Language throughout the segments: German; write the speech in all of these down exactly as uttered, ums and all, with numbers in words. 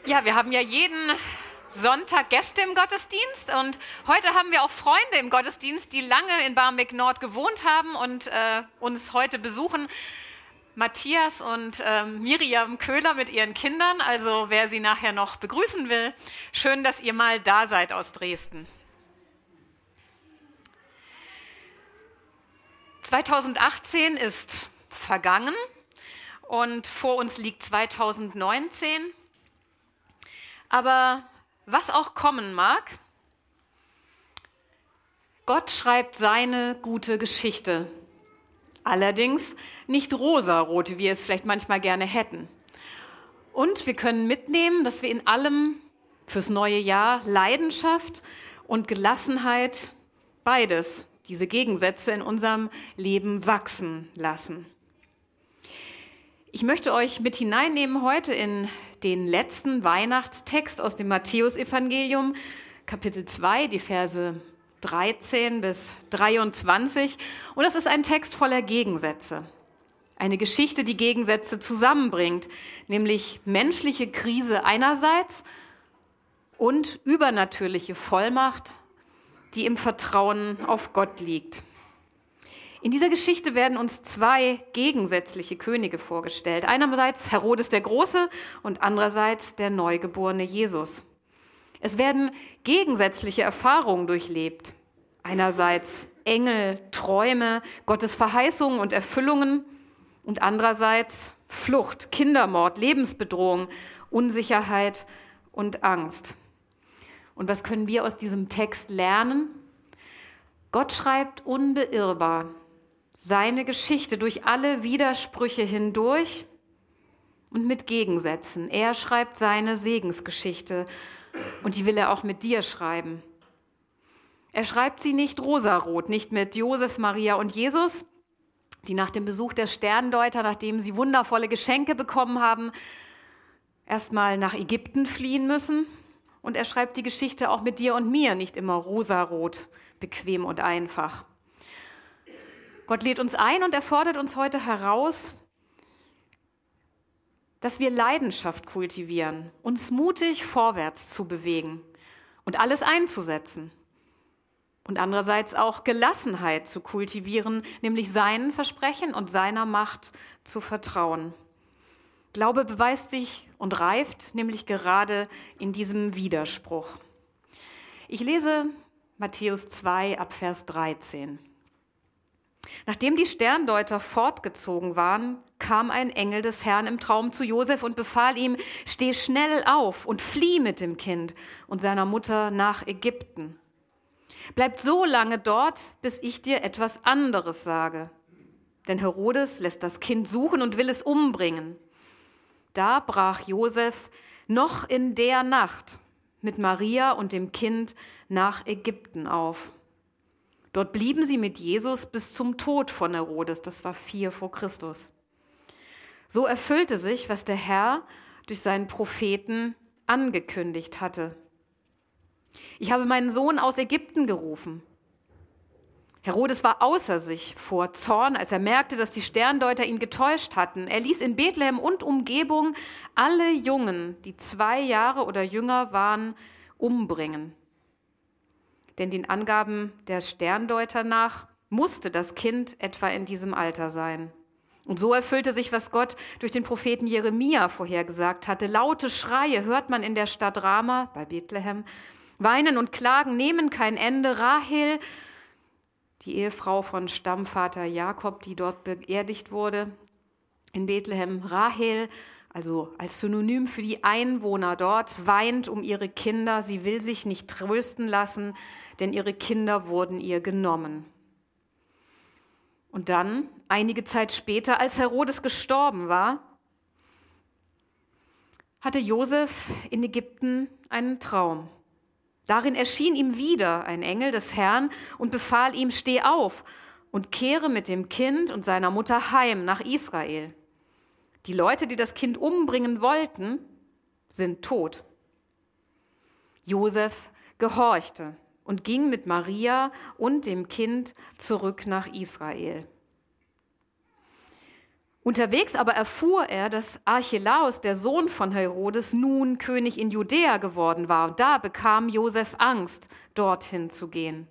Ja, wir haben ja jeden Sonntag Gäste im Gottesdienst und heute haben wir auch Freunde im Gottesdienst, die lange in Barmbek Nord gewohnt haben und äh, uns heute besuchen. Matthias und äh, Miriam Köhler mit ihren Kindern, also wer sie nachher noch begrüßen will, schön, dass ihr mal da seid aus Dresden. zweitausendachtzehn ist vergangen und vor uns liegt zweitausendneunzehn. Aber was auch kommen mag, Gott schreibt seine gute Geschichte. Allerdings nicht rosarot, wie wir es vielleicht manchmal gerne hätten. Und wir können mitnehmen, dass wir in allem fürs neue Jahr Leidenschaft und Gelassenheit, beides, diese Gegensätze in unserem Leben wachsen lassen. Ich möchte euch mit hineinnehmen heute in den letzten Weihnachtstext aus dem Matthäusevangelium, Kapitel zwei, die Verse dreizehn bis dreiundzwanzig. Und das ist ein Text voller Gegensätze. Eine Geschichte, die Gegensätze zusammenbringt, nämlich menschliche Krise einerseits und übernatürliche Vollmacht, die im Vertrauen auf Gott liegt. In dieser Geschichte werden uns zwei gegensätzliche Könige vorgestellt. Einerseits Herodes der Große und andererseits der neugeborene Jesus. Es werden gegensätzliche Erfahrungen durchlebt. Einerseits Engel, Träume, Gottes Verheißungen und Erfüllungen und andererseits Flucht, Kindermord, Lebensbedrohung, Unsicherheit und Angst. Und was können wir aus diesem Text lernen? Gott schreibt unbeirrbar seine Geschichte durch alle Widersprüche hindurch und mit Gegensätzen. Er schreibt seine Segensgeschichte und die will er auch mit dir schreiben. Er schreibt sie nicht rosarot, nicht mit Josef, Maria und Jesus, die nach dem Besuch der Sterndeuter, nachdem sie wundervolle Geschenke bekommen haben, erstmal nach Ägypten fliehen müssen. Und er schreibt die Geschichte auch mit dir und mir, nicht immer rosarot, bequem und einfach. Gott lädt uns ein und er fordert uns heute heraus, dass wir Leidenschaft kultivieren, uns mutig vorwärts zu bewegen und alles einzusetzen. Und andererseits auch Gelassenheit zu kultivieren, nämlich seinen Versprechen und seiner Macht zu vertrauen. Glaube beweist sich und reift nämlich gerade in diesem Widerspruch. Ich lese Matthäus zwei ab Vers dreizehn. Nachdem die Sterndeuter fortgezogen waren, kam ein Engel des Herrn im Traum zu Josef und befahl ihm, steh schnell auf und flieh mit dem Kind und seiner Mutter nach Ägypten. Bleib so lange dort, bis ich dir etwas anderes sage. Denn Herodes lässt das Kind suchen und will es umbringen. Da brach Josef noch in der Nacht mit Maria und dem Kind nach Ägypten auf. Dort blieben sie mit Jesus bis zum Tod von Herodes, das war vier vor Christus. So erfüllte sich, was der Herr durch seinen Propheten angekündigt hatte. Ich habe meinen Sohn aus Ägypten gerufen. Herodes war außer sich vor Zorn, als er merkte, dass die Sterndeuter ihn getäuscht hatten. Er ließ in Bethlehem und Umgebung alle Jungen, die zwei Jahre oder jünger waren, umbringen. Denn den Angaben der Sterndeuter nach musste das Kind etwa in diesem Alter sein. Und so erfüllte sich, was Gott durch den Propheten Jeremia vorhergesagt hatte. Laute Schreie hört man in der Stadt Rama bei Bethlehem. Weinen und Klagen nehmen kein Ende. Rahel, die Ehefrau von Stammvater Jakob, die dort beerdigt wurde in Bethlehem, Rahel, also als Synonym für die Einwohner dort, weint um ihre Kinder. Sie will sich nicht trösten lassen, denn ihre Kinder wurden ihr genommen. Und dann, einige Zeit später, als Herodes gestorben war, hatte Josef in Ägypten einen Traum. Darin erschien ihm wieder ein Engel des Herrn und befahl ihm, steh auf und kehre mit dem Kind und seiner Mutter heim nach Israel. Die Leute, die das Kind umbringen wollten, sind tot. Josef gehorchte und ging mit Maria und dem Kind zurück nach Israel. Unterwegs aber erfuhr er, dass Archelaus, der Sohn von Herodes, nun König in Judäa geworden war. Und da bekam Josef Angst, dorthin zu gehen.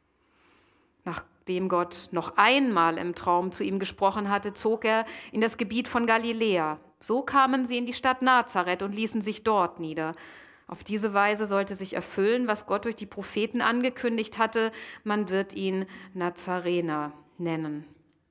Nachdem Gott noch einmal im Traum zu ihm gesprochen hatte, zog er in das Gebiet von Galiläa. So kamen sie in die Stadt Nazareth und ließen sich dort nieder. Auf diese Weise sollte sich erfüllen, was Gott durch die Propheten angekündigt hatte. Man wird ihn Nazarener nennen.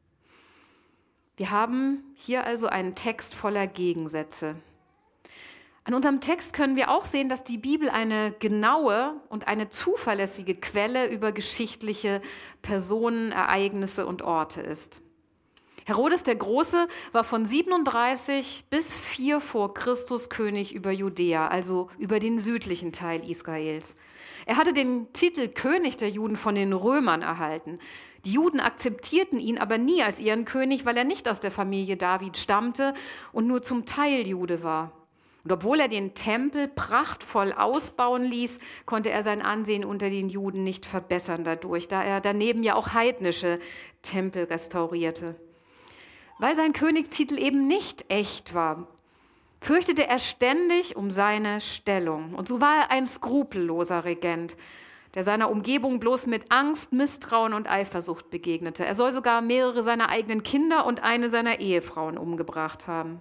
Wir haben hier also einen Text voller Gegensätze. An unserem Text können wir auch sehen, dass die Bibel eine genaue und eine zuverlässige Quelle über geschichtliche Personen, Ereignisse und Orte ist. Herodes der Große war von siebenunddreißig bis vier vor Christus König über Judäa, also über den südlichen Teil Israels. Er hatte den Titel König der Juden von den Römern erhalten. Die Juden akzeptierten ihn aber nie als ihren König, weil er nicht aus der Familie David stammte und nur zum Teil Jude war. Und obwohl er den Tempel prachtvoll ausbauen ließ, konnte er sein Ansehen unter den Juden nicht verbessern dadurch, da er daneben ja auch heidnische Tempel restaurierte. Weil sein Königstitel eben nicht echt war, fürchtete er ständig um seine Stellung. Und so war er ein skrupelloser Regent, der seiner Umgebung bloß mit Angst, Misstrauen und Eifersucht begegnete. Er soll sogar mehrere seiner eigenen Kinder und eine seiner Ehefrauen umgebracht haben.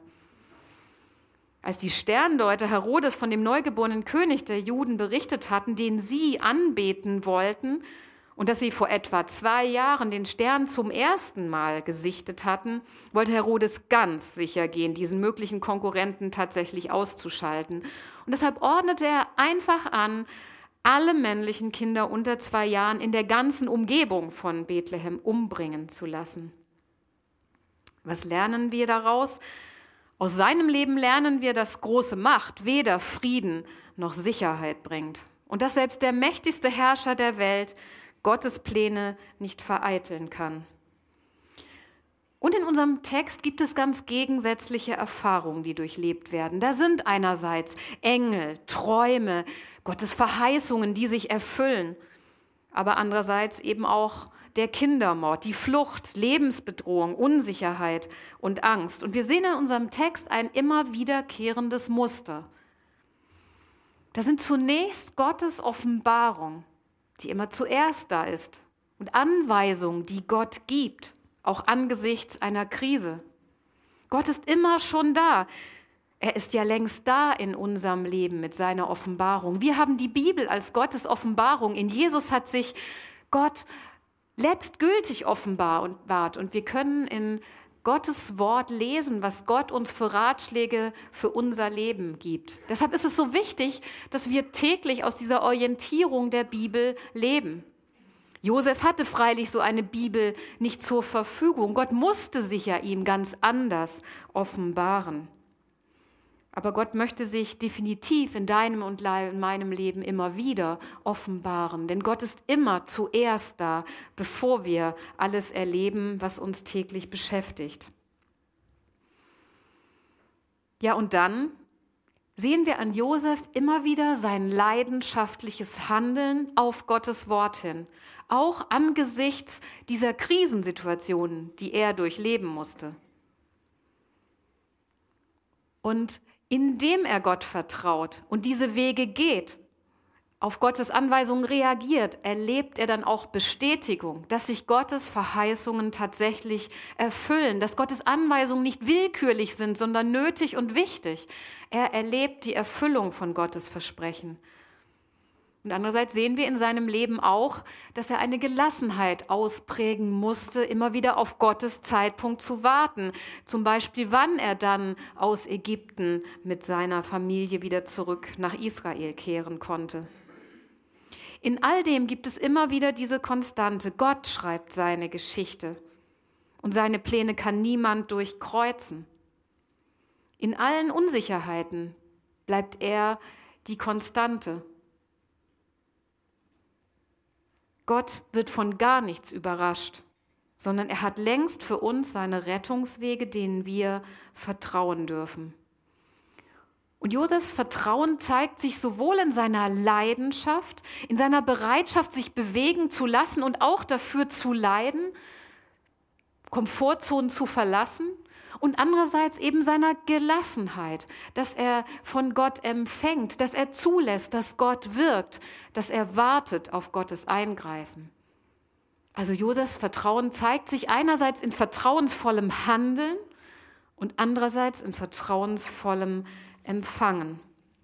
Als die Sterndeuter Herodes von dem neugeborenen König der Juden berichtet hatten, den sie anbeten wollten, und dass sie vor etwa zwei Jahren den Stern zum ersten Mal gesichtet hatten, wollte Herodes ganz sicher gehen, diesen möglichen Konkurrenten tatsächlich auszuschalten. Und deshalb ordnete er einfach an, alle männlichen Kinder unter zwei Jahren in der ganzen Umgebung von Bethlehem umbringen zu lassen. Was lernen wir daraus? Aus seinem Leben lernen wir, dass große Macht weder Frieden noch Sicherheit bringt. Und dass selbst der mächtigste Herrscher der Welt Gottes Pläne nicht vereiteln kann. Und in unserem Text gibt es ganz gegensätzliche Erfahrungen, die durchlebt werden. Da sind einerseits Engel, Träume, Gottes Verheißungen, die sich erfüllen, aber andererseits eben auch der Kindermord, die Flucht, Lebensbedrohung, Unsicherheit und Angst. Und wir sehen in unserem Text ein immer wiederkehrendes Muster. Da sind zunächst Gottes Offenbarung, die immer zuerst da ist, und Anweisungen, die Gott gibt, auch angesichts einer Krise. Gott ist immer schon da. Er ist ja längst da in unserem Leben mit seiner Offenbarung. Wir haben die Bibel als Gottes Offenbarung. In Jesus hat sich Gott letztgültig offenbart und wir können in Gottes Wort lesen, was Gott uns für Ratschläge für unser Leben gibt. Deshalb ist es so wichtig, dass wir täglich aus dieser Orientierung der Bibel leben. Josef hatte freilich so eine Bibel nicht zur Verfügung. Gott musste sich ja ihm ganz anders offenbaren. Aber Gott möchte sich definitiv in deinem und in meinem Leben immer wieder offenbaren. Denn Gott ist immer zuerst da, bevor wir alles erleben, was uns täglich beschäftigt. Ja, und dann sehen wir an Josef immer wieder sein leidenschaftliches Handeln auf Gottes Wort hin. Auch angesichts dieser Krisensituationen, die er durchleben musste. Und indem er Gott vertraut und diese Wege geht, auf Gottes Anweisungen reagiert, erlebt er dann auch Bestätigung, dass sich Gottes Verheißungen tatsächlich erfüllen, dass Gottes Anweisungen nicht willkürlich sind, sondern nötig und wichtig. Er erlebt die Erfüllung von Gottes Versprechen. Und andererseits sehen wir in seinem Leben auch, dass er eine Gelassenheit ausprägen musste, immer wieder auf Gottes Zeitpunkt zu warten. Zum Beispiel, wann er dann aus Ägypten mit seiner Familie wieder zurück nach Israel kehren konnte. In all dem gibt es immer wieder diese Konstante. Gott schreibt seine Geschichte und seine Pläne kann niemand durchkreuzen. In allen Unsicherheiten bleibt er die Konstante. Gott wird von gar nichts überrascht, sondern er hat längst für uns seine Rettungswege, denen wir vertrauen dürfen. Und Josefs Vertrauen zeigt sich sowohl in seiner Leidenschaft, in seiner Bereitschaft, sich bewegen zu lassen und auch dafür zu leiden, Komfortzonen zu verlassen. und andererseits eben seiner Gelassenheit, dass er von Gott empfängt, dass er zulässt, dass Gott wirkt, dass er wartet auf Gottes Eingreifen. Also Josefs Vertrauen zeigt sich einerseits in vertrauensvollem Handeln und andererseits in vertrauensvollem Empfangen.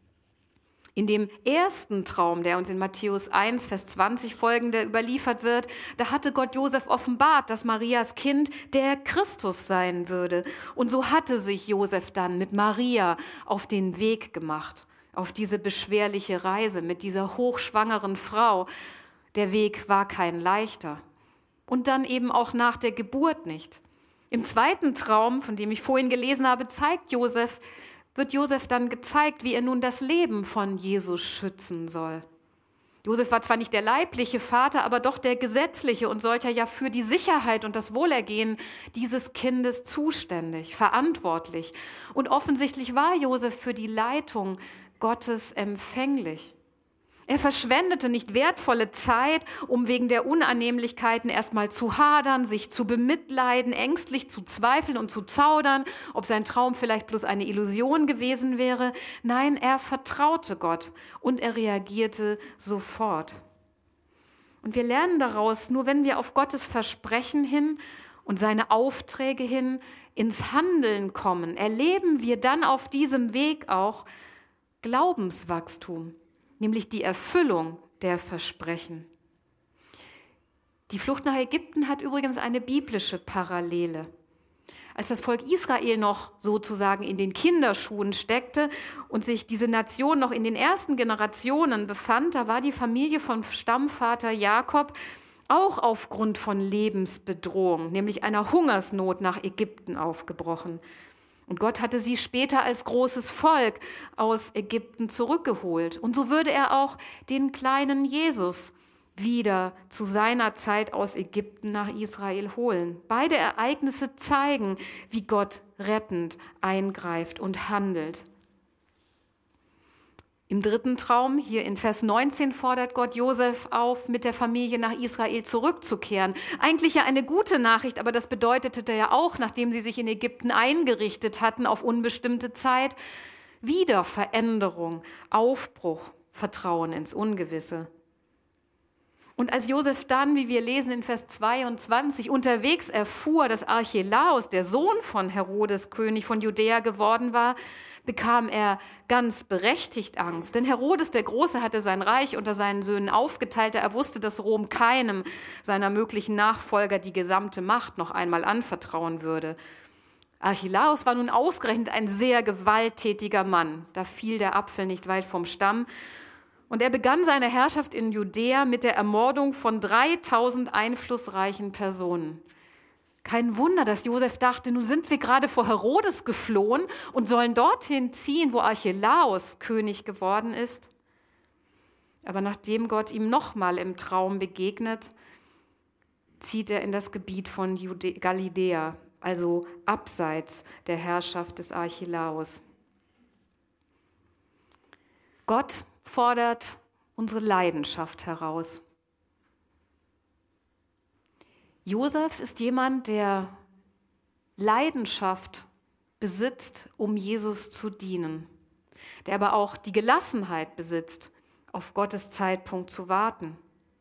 In dem ersten Traum, der uns in Matthäus eins, Vers zwanzig folgende überliefert wird, da hatte Gott Josef offenbart, dass Marias Kind der Christus sein würde. Und so hatte sich Josef dann mit Maria auf den Weg gemacht, auf diese beschwerliche Reise mit dieser hochschwangeren Frau. Der Weg war kein leichter. Und dann eben auch nach der Geburt nicht. Im zweiten Traum, von dem ich vorhin gelesen habe, zeigt Josef, wird Josef dann gezeigt, wie er nun das Leben von Jesus schützen soll. Josef war zwar nicht der leibliche Vater, aber doch der gesetzliche und solcher ja für die Sicherheit und das Wohlergehen dieses Kindes zuständig, verantwortlich. Und offensichtlich war Josef für die Leitung Gottes empfänglich. Er verschwendete nicht wertvolle Zeit, um wegen der Unannehmlichkeiten erstmal zu hadern, sich zu bemitleiden, ängstlich zu zweifeln und zu zaudern, ob sein Traum vielleicht bloß eine Illusion gewesen wäre. Nein, er vertraute Gott und er reagierte sofort. Und wir lernen daraus, nur wenn wir auf Gottes Versprechen hin und seine Aufträge hin ins Handeln kommen, erleben wir dann auf diesem Weg auch Glaubenswachstum. Nämlich die Erfüllung der Versprechen. Die Flucht nach Ägypten hat übrigens eine biblische Parallele. Als das Volk Israel noch sozusagen in den Kinderschuhen steckte und sich diese Nation noch in den ersten Generationen befand, da war die Familie von Stammvater Jakob auch aufgrund von Lebensbedrohung, nämlich einer Hungersnot nach Ägypten aufgebrochen. Und Gott hatte sie später als großes Volk aus Ägypten zurückgeholt. Und so würde er auch den kleinen Jesus wieder zu seiner Zeit aus Ägypten nach Israel holen. Beide Ereignisse zeigen, wie Gott rettend eingreift und handelt. Im dritten Traum, hier in Vers neunzehn, fordert Gott Josef auf, mit der Familie nach Israel zurückzukehren. Eigentlich ja eine gute Nachricht, aber das bedeutete ja auch, nachdem sie sich in Ägypten eingerichtet hatten auf unbestimmte Zeit, wieder Veränderung, Aufbruch, Vertrauen ins Ungewisse. Und als Josef dann, wie wir lesen in Vers zweiundzwanzig, unterwegs erfuhr, dass Archelaus, der Sohn von Herodes, König von Judäa geworden war, bekam er ganz berechtigt Angst. Denn Herodes der Große hatte sein Reich unter seinen Söhnen aufgeteilt. Er wusste, dass Rom keinem seiner möglichen Nachfolger die gesamte Macht noch einmal anvertrauen würde. Archelaus war nun ausgerechnet ein sehr gewalttätiger Mann. Da fiel der Apfel nicht weit vom Stamm. Und er begann seine Herrschaft in Judäa mit der Ermordung von dreitausend einflussreichen Personen. Kein Wunder, dass Josef dachte, nun sind wir gerade vor Herodes geflohen und sollen dorthin ziehen, wo Archelaus König geworden ist. Aber nachdem Gott ihm nochmal im Traum begegnet, zieht er in das Gebiet von Jude- Galiläa, also abseits der Herrschaft des Archelaus. Gott fordert unsere Leidenschaft heraus. Josef ist jemand, der Leidenschaft besitzt, um Jesus zu dienen, der aber auch die Gelassenheit besitzt, auf Gottes Zeitpunkt zu warten.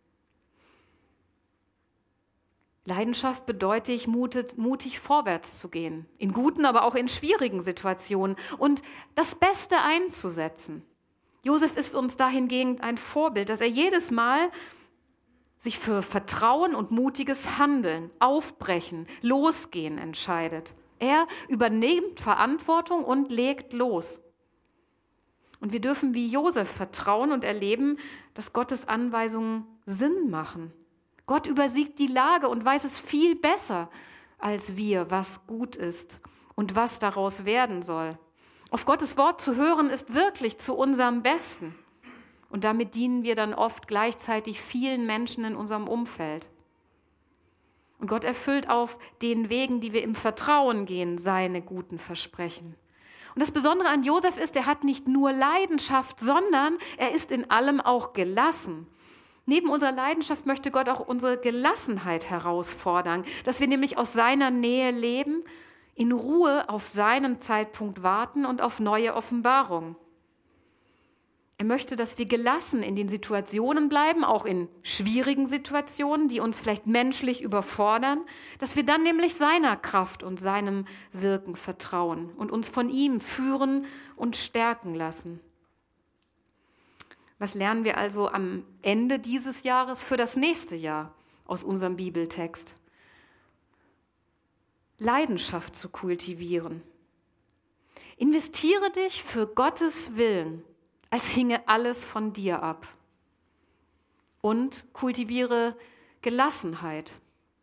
Leidenschaft bedeutet, mutig, mutig vorwärts zu gehen, in guten, aber auch in schwierigen Situationen und das Beste einzusetzen. Josef ist uns dahingegen ein Vorbild, dass er jedes Mal sich für Vertrauen und mutiges Handeln, Aufbrechen, Losgehen entscheidet. Er übernimmt Verantwortung und legt los. Und wir dürfen wie Josef vertrauen und erleben, dass Gottes Anweisungen Sinn machen. Gott übersiegt die Lage und weiß es viel besser als wir, was gut ist und was daraus werden soll. Auf Gottes Wort zu hören, ist wirklich zu unserem Besten. Und damit dienen wir dann oft gleichzeitig vielen Menschen in unserem Umfeld. Und Gott erfüllt auf den Wegen, die wir im Vertrauen gehen, seine guten Versprechen. Und das Besondere an Josef ist, er hat nicht nur Leidenschaft, sondern er ist in allem auch gelassen. Neben unserer Leidenschaft möchte Gott auch unsere Gelassenheit herausfordern, dass wir nämlich aus seiner Nähe leben, in Ruhe auf seinen Zeitpunkt warten und auf neue Offenbarung. Er möchte, dass wir gelassen in den Situationen bleiben, auch in schwierigen Situationen, die uns vielleicht menschlich überfordern, dass wir dann nämlich seiner Kraft und seinem Wirken vertrauen und uns von ihm führen und stärken lassen. Was lernen wir also am Ende dieses Jahres für das nächste Jahr aus unserem Bibeltext? Leidenschaft zu kultivieren. Investiere dich für Gottes Willen, als hinge alles von dir ab. Und kultiviere Gelassenheit.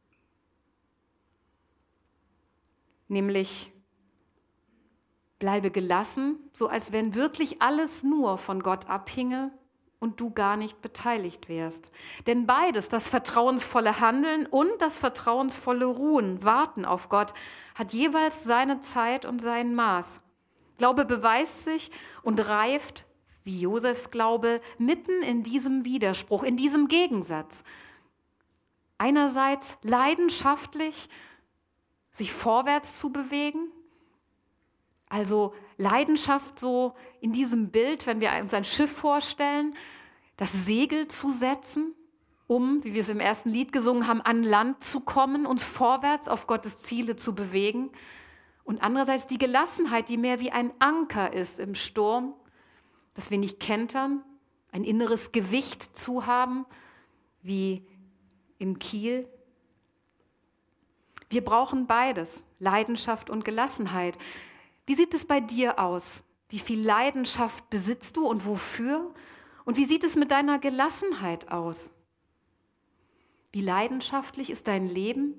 Nämlich bleibe gelassen, so als wenn wirklich alles nur von Gott abhinge und du gar nicht beteiligt wärst. Denn beides, das vertrauensvolle Handeln und das vertrauensvolle Ruhen, Warten auf Gott, hat jeweils seine Zeit und sein Maß. Glaube beweist sich und reift, wie Josefs Glaube, mitten in diesem Widerspruch, in diesem Gegensatz. Einerseits leidenschaftlich, sich vorwärts zu bewegen, also Leidenschaft so in diesem Bild, wenn wir uns ein Schiff vorstellen, das Segel zu setzen, um, wie wir es im ersten Lied gesungen haben, an Land zu kommen, uns vorwärts auf Gottes Ziele zu bewegen. Und andererseits die Gelassenheit, die mehr wie ein Anker ist im Sturm, dass wir nicht kentern, ein inneres Gewicht zu haben, wie im Kiel. Wir brauchen beides, Leidenschaft und Gelassenheit. Wie sieht es bei dir aus? Wie viel Leidenschaft besitzt du und wofür? Und wie sieht es mit deiner Gelassenheit aus? Wie leidenschaftlich ist dein Leben,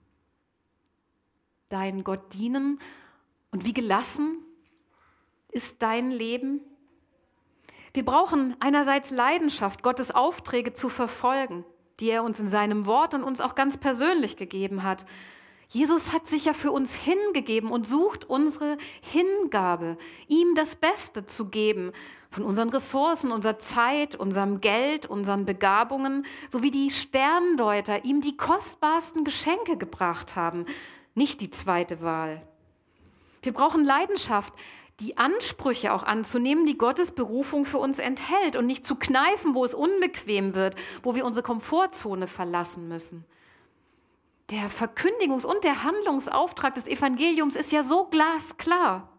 dein Gott dienen? Und wie gelassen ist dein Leben? Wir brauchen einerseits Leidenschaft, Gottes Aufträge zu verfolgen, die er uns in seinem Wort und uns auch ganz persönlich gegeben hat. Jesus hat sich ja für uns hingegeben und sucht unsere Hingabe, ihm das Beste zu geben, von unseren Ressourcen, unserer Zeit, unserem Geld, unseren Begabungen, so wie die Sterndeuter ihm die kostbarsten Geschenke gebracht haben, nicht die zweite Wahl. Wir brauchen Leidenschaft, die Ansprüche auch anzunehmen, die Gottes Berufung für uns enthält und nicht zu kneifen, wo es unbequem wird, wo wir unsere Komfortzone verlassen müssen. Der Verkündigungs- und der Handlungsauftrag des Evangeliums ist ja so glasklar.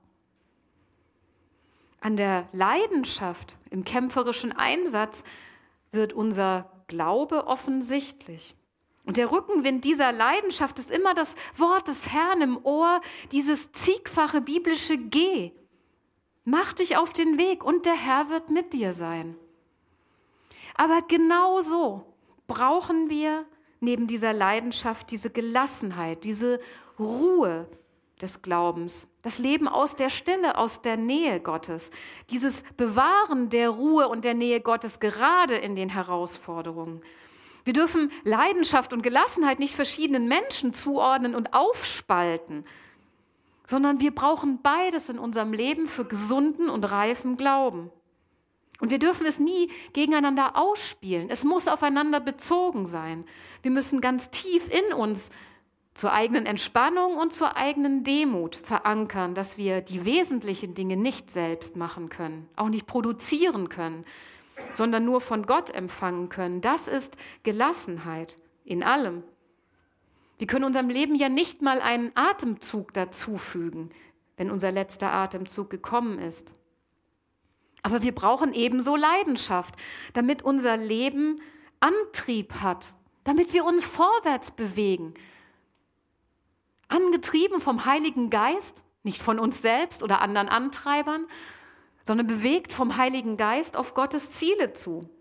An der Leidenschaft im kämpferischen Einsatz wird unser Glaube offensichtlich. Und der Rückenwind dieser Leidenschaft ist immer das Wort des Herrn im Ohr, dieses zigfache biblische Geh. Mach dich auf den Weg und der Herr wird mit dir sein. Aber genauso brauchen wir neben dieser Leidenschaft diese Gelassenheit, diese Ruhe des Glaubens, das Leben aus der Stille, aus der Nähe Gottes, dieses Bewahren der Ruhe und der Nähe Gottes gerade in den Herausforderungen. Wir dürfen Leidenschaft und Gelassenheit nicht verschiedenen Menschen zuordnen und aufspalten, sondern wir brauchen beides in unserem Leben für gesunden und reifen Glauben. Und wir dürfen es nie gegeneinander ausspielen. Es muss aufeinander bezogen sein. Wir müssen ganz tief in uns zur eigenen Entspannung und zur eigenen Demut verankern, dass wir die wesentlichen Dinge nicht selbst machen können, auch nicht produzieren können, sondern nur von Gott empfangen können. Das ist Gelassenheit in allem. Wir können unserem Leben ja nicht mal einen Atemzug dazufügen, wenn unser letzter Atemzug gekommen ist. Aber wir brauchen ebenso Leidenschaft, damit unser Leben Antrieb hat, damit wir uns vorwärts bewegen. Angetrieben vom Heiligen Geist, nicht von uns selbst oder anderen Antreibern, sondern bewegt vom Heiligen Geist auf Gottes Ziele zu.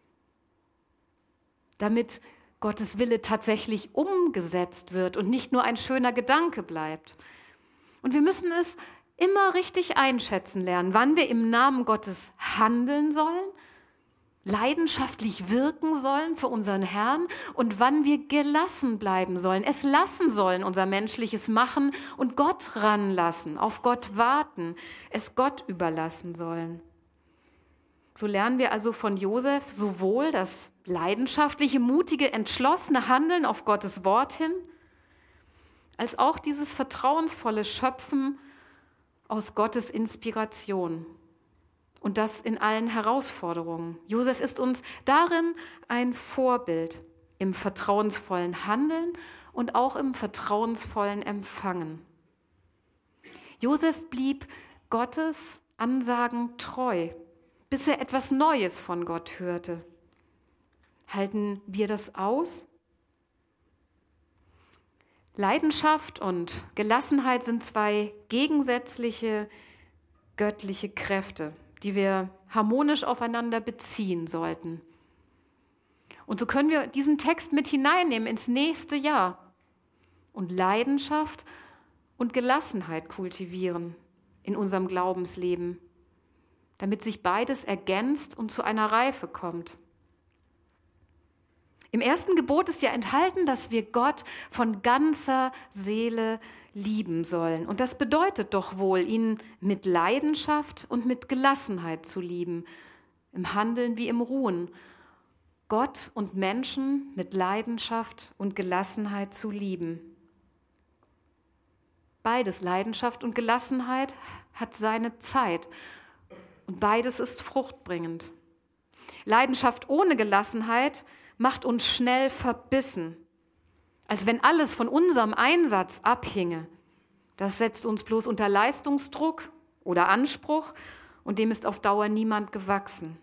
Damit Gottes Wille tatsächlich umgesetzt wird und nicht nur ein schöner Gedanke bleibt. Und wir müssen es immer richtig einschätzen lernen, wann wir im Namen Gottes handeln sollen, leidenschaftlich wirken sollen für unseren Herrn und wann wir gelassen bleiben sollen, es lassen sollen, unser menschliches Machen und Gott ranlassen, auf Gott warten, es Gott überlassen sollen. So lernen wir also von Josef sowohl das leidenschaftliche, mutige, entschlossene Handeln auf Gottes Wort hin, als auch dieses vertrauensvolle Schöpfen aus Gottes Inspiration. Und das in allen Herausforderungen. Josef ist uns darin ein Vorbild im vertrauensvollen Handeln und auch im vertrauensvollen Empfangen. Josef blieb Gottes Ansagen treu, bis er etwas Neues von Gott hörte. Halten wir das aus? Leidenschaft und Gelassenheit sind zwei gegensätzliche göttliche Kräfte, die wir harmonisch aufeinander beziehen sollten. Und so können wir diesen Text mit hineinnehmen ins nächste Jahr und Leidenschaft und Gelassenheit kultivieren in unserem Glaubensleben, damit sich beides ergänzt und zu einer Reife kommt. Im ersten Gebot ist ja enthalten, dass wir Gott von ganzer Seele lieben sollen. Und das bedeutet doch wohl, ihn mit Leidenschaft und mit Gelassenheit zu lieben, im Handeln wie im Ruhen. Gott und Menschen mit Leidenschaft und Gelassenheit zu lieben. Beides, Leidenschaft und Gelassenheit, hat seine Zeit. Und beides ist fruchtbringend. Leidenschaft ohne Gelassenheit macht uns schnell verbissen, als wenn alles von unserem Einsatz abhinge. Das setzt uns bloß unter Leistungsdruck oder Anspruch und dem ist auf Dauer niemand gewachsen.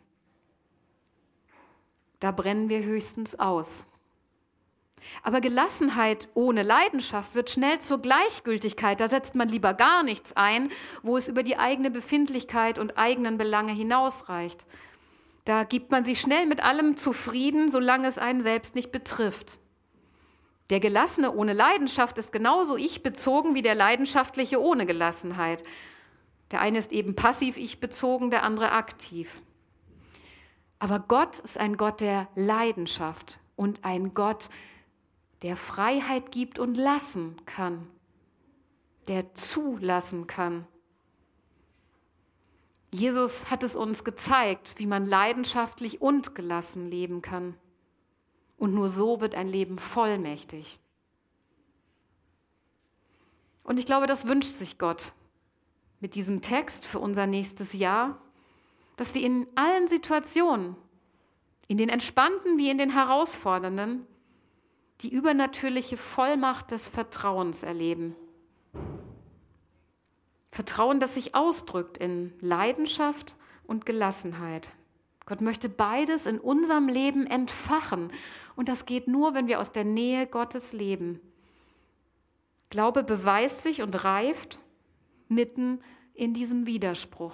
Da brennen wir höchstens aus. Aber Gelassenheit ohne Leidenschaft wird schnell zur Gleichgültigkeit. Da setzt man lieber gar nichts ein, wo es über die eigene Befindlichkeit und eigenen Belange hinausreicht. Da gibt man sich schnell mit allem zufrieden, solange es einen selbst nicht betrifft. Der Gelassene ohne Leidenschaft ist genauso ich-bezogen wie der Leidenschaftliche ohne Gelassenheit. Der eine ist eben passiv ich-bezogen, der andere aktiv. Aber Gott ist ein Gott der Leidenschaft und ein Gott, der Freiheit gibt und lassen kann, der zulassen kann. Jesus hat es uns gezeigt, wie man leidenschaftlich und gelassen leben kann. Und nur so wird ein Leben vollmächtig. Und ich glaube, das wünscht sich Gott mit diesem Text für unser nächstes Jahr, dass wir in allen Situationen, in den entspannten wie in den herausfordernden, die übernatürliche Vollmacht des Vertrauens erleben. Vertrauen, das sich ausdrückt in Leidenschaft und Gelassenheit. Gott möchte beides in unserem Leben entfachen. Und das geht nur, wenn wir aus der Nähe Gottes leben. Glaube beweist sich und reift mitten in diesem Widerspruch.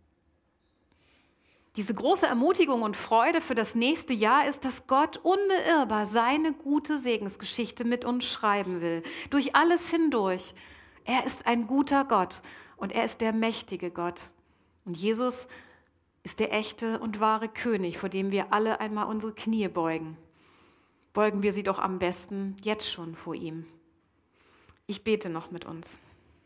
Diese große Ermutigung und Freude für das nächste Jahr ist, dass Gott unbeirrbar seine gute Segensgeschichte mit uns schreiben will. Durch alles hindurch. Er ist ein guter Gott und er ist der mächtige Gott. Und Jesus ist der echte und wahre König, vor dem wir alle einmal unsere Knie beugen. Beugen wir sie doch am besten jetzt schon vor ihm. Ich bete noch mit uns.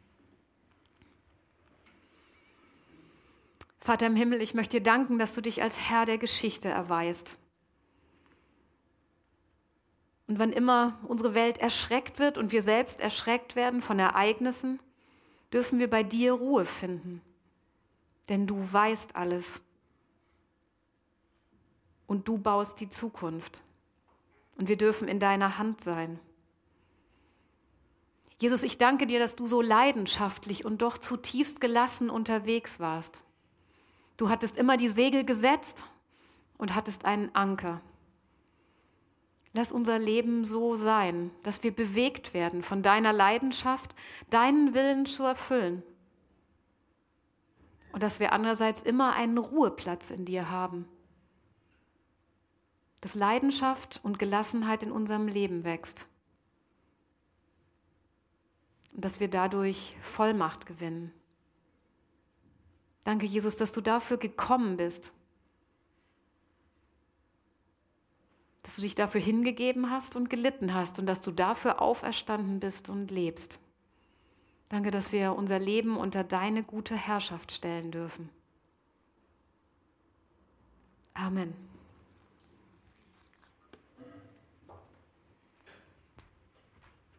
Vater im Himmel, ich möchte dir danken, dass du dich als Herr der Geschichte erweist. Und wann immer unsere Welt erschreckt wird und wir selbst erschreckt werden von Ereignissen, dürfen wir bei dir Ruhe finden. Denn du weißt alles. Und du baust die Zukunft. Und wir dürfen in deiner Hand sein. Jesus, ich danke dir, dass du so leidenschaftlich und doch zutiefst gelassen unterwegs warst. Du hattest immer die Segel gesetzt und hattest einen Anker. Lass unser Leben so sein, dass wir bewegt werden von deiner Leidenschaft, deinen Willen zu erfüllen. Und dass wir andererseits immer einen Ruheplatz in dir haben. Dass Leidenschaft und Gelassenheit in unserem Leben wächst. Und dass wir dadurch Vollmacht gewinnen. Danke, Jesus, dass du dafür gekommen bist. Dass du dich dafür hingegeben hast und gelitten hast und dass du dafür auferstanden bist und lebst. Danke, dass wir unser Leben unter deine gute Herrschaft stellen dürfen. Amen.